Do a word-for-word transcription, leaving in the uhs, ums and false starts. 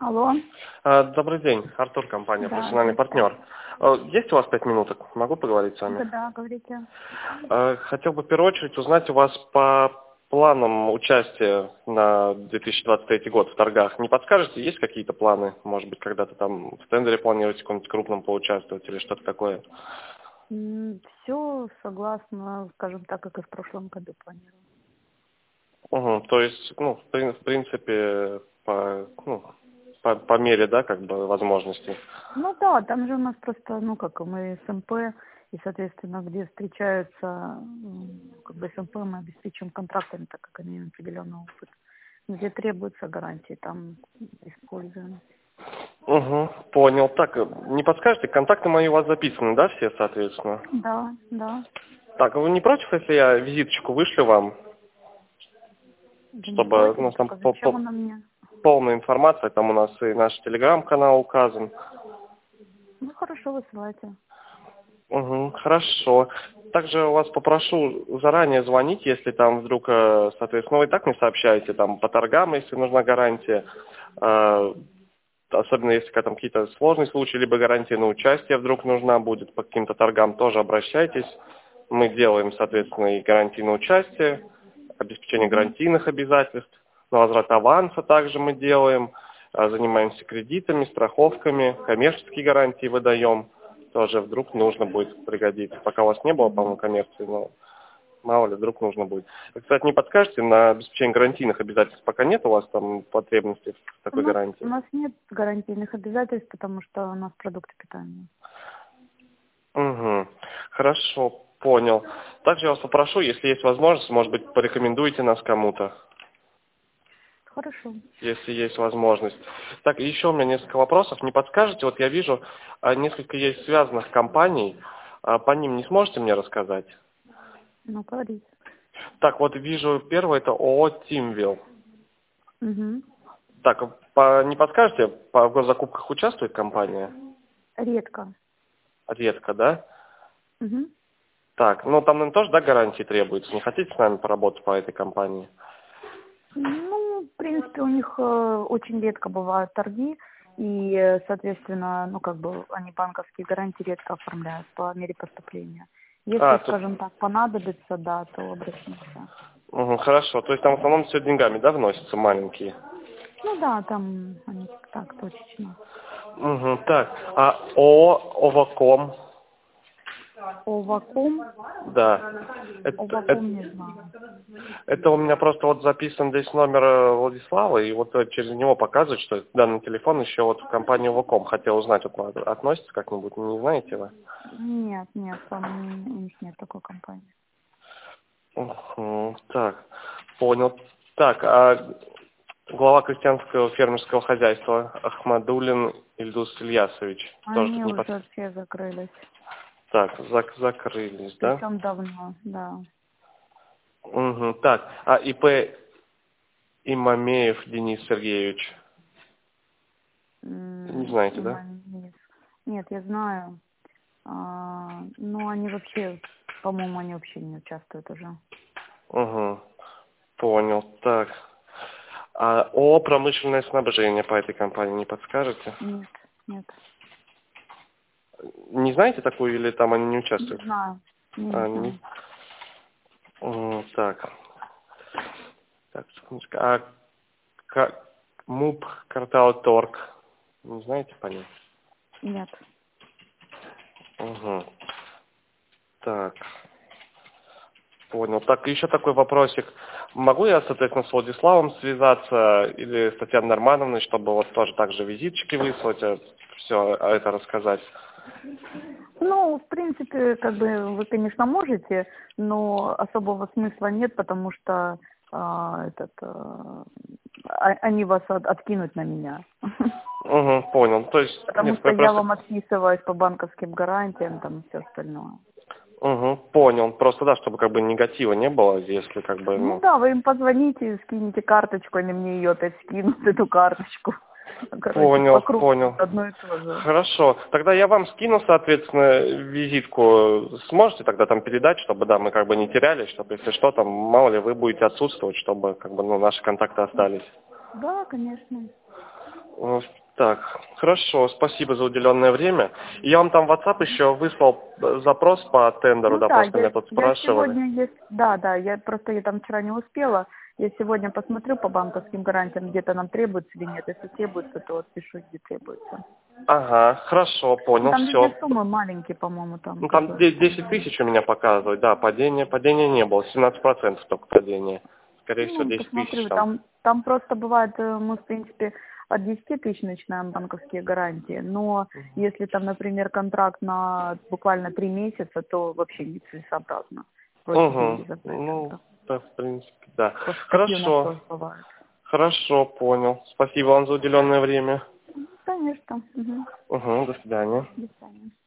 Алло. А, Добрый день, Артур, компания Да, «Профессиональный партнер». А, Есть у вас пять минуток? Могу поговорить с вами? да, да, говорите. А, Хотел бы в первую очередь узнать у вас по планам участия на две тысячи двадцать третий год в торгах. Не подскажете, есть какие-то планы? Может быть, когда-то там в тендере планируете в каком-нибудь крупном поучаствовать или что-то такое? Все согласно, скажем так, как и в прошлом году планирую. Угу, то есть, ну, в, прин- в принципе, по, ну, по, по мере, да, как бы возможностей. Ну да, там же у нас просто, ну как, мы СМП, и, соответственно, где встречаются, м, как бы СМП мы обеспечиваем контрактами, так как они имеют определенный опыт. Где требуются гарантии, там используем. Угу, понял. Так, э, не подскажете, контакты мои у вас записаны, да, все, соответственно? Да, да. Так, а вы не против, если я визиточку вышлю вам, Да не чтобы, против, ну, там только по- зачем по- она мне? полная информация, там у нас и наш телеграм-канал указан. Ну хорошо, высылайте. Угу, хорошо. Также вас попрошу заранее звонить, если там вдруг, э, соответственно, вы и так мне сообщаете, там, по торгам, если нужна гарантия, э, особенно если когда там какие-то сложные случаи, либо гарантия на участие вдруг нужна будет по каким-то торгам, тоже обращайтесь. Мы делаем, соответственно, и гарантии на участие, обеспечение Угу. гарантийных обязательств, на возврат аванса также мы делаем, а, занимаемся кредитами, страховками, коммерческие гарантии выдаем. Тоже вдруг нужно будет пригодиться. Пока у вас не было, Угу. по-моему, коммерции, но мало ли, вдруг нужно будет. Вы, кстати, не подскажете, на обеспечение гарантийных обязательств пока нет у вас там потребности в У такой нас, у гарантии? нас нет гарантийных обязательств, потому что у нас продукты питания. Угу. Хорошо, понял. Также я вас попрошу, если есть возможность, может быть, порекомендуйте нас кому-то, Хорошо. если есть возможность. Так, и еще у меня несколько вопросов. Не подскажете? Вот я вижу, а, несколько есть связанных компаний. А, По ним не сможете мне рассказать? Ну, говорите. Так, вот вижу, первое это ООО «Тимвилл». Угу. Так, по, не подскажете, по госзакупках участвует компания? Редко. Редко, да? Угу. Так, ну там, наверное, тоже, да, гарантии требуются. Не хотите с нами поработать по этой компании? Ну, в принципе, у них э, очень редко бывают торги, и, э, соответственно, ну, как бы они банковские гарантии редко оформляют по мере поступления. Если, А, тут, скажем так, понадобится, да, то обратимся. мгм, хорошо. То есть там в основном все деньгами, да, вносятся маленькие? Ну да, там они так точечно. Угу, так, а ООО «Оваком»? Оваком, Да. Это, это, Оваком не знаю. это у меня просто вот записан здесь номер э, Владислава, и вот э, через него показывает, что данный телефон еще вот в компании «Оваком». Хотел узнать, вот от- относится как-нибудь, не знаете вы? Нет, нет, там у них нет такой компании. Мгм, так, понял. Так, а глава крестьянского фермерского хозяйства Ахмадулин Ильдус Ильясович. Тоже Они тут не под... уже все закрылись. Так, зак- закрылись, да? Причем давно, да. Угу, так, а ИП Имамеев Денис Сергеевич. Не М, знаете, да? Иманис. Нет, я знаю. А, но они вообще, по-моему, они вообще не участвуют уже. Угу, понял. Так. А о промышленное снабжение по этой компании не подскажете? Нет, нет. Не знаете такую или там они не Не участвуют? знаю. Не, не А, не- знаю. М, так. Так, секундочку. А Ка- МУП квартал Торг. Не знаете по ним? Нет. Угу. Так, понял. Так, еще такой вопросик. Могу я, соответственно, с Владиславом связаться или с Татьяной Нормановной, чтобы вот тоже так же визиточки выслать, все это рассказать? Ну, в принципе, как бы вы, конечно, можете, но особого смысла нет, потому что а, этот, а, а- они вас от- откинут на меня. Угу, понял. То есть, Потому нет, что я я просто... вам отписываюсь по банковским гарантиям, там и все остальное. Угу, понял. Просто, да, чтобы как бы негатива не было, если как бы, Ну ну... да, вы им позвоните, скинете карточку, они мне ее опять скинут, эту карточку. Короче, по Понял, кругу понял. одно и то же. Хорошо. Тогда я вам скину, соответственно, визитку. Сможете тогда там передать, чтобы, да, мы как бы не теряли, чтобы, если что, там, мало ли, вы будете отсутствовать, чтобы, как бы, ну, наши контакты остались. Да, конечно. Э, Так, хорошо, спасибо за уделенное время. Я вам там в WhatsApp еще выслал э, запрос по тендеру, Ну да, да, просто я, меня тут я спрашивали. сегодня есть, да, да, я просто я там вчера не успела. Я сегодня посмотрю по банковским гарантиям, где-то нам требуется или нет. Если требуется, то отпишу, где требуется. Ага, хорошо, Ну, понял, там везде все. суммы маленькие, по-моему, там Ну, как там бы. де- десять тысяч у меня показывает, да, падения, падения не было, семнадцать процентов только падения. Скорее всего, Ну, десять тысяч посмотрю, там. там, там просто бывает, э, мы, в принципе, от десяти тысяч начинаем банковские гарантии, но если там, например, контракт на буквально три месяца, то вообще нецелесообразно. Проще деньги Угу, забрать ну, тогда. да, в принципе, да. Потому что такие у нас Хорошо, тоже бывают. хорошо, понял. Спасибо вам за уделенное время. Конечно. Угу. Угу, до свидания. До свидания.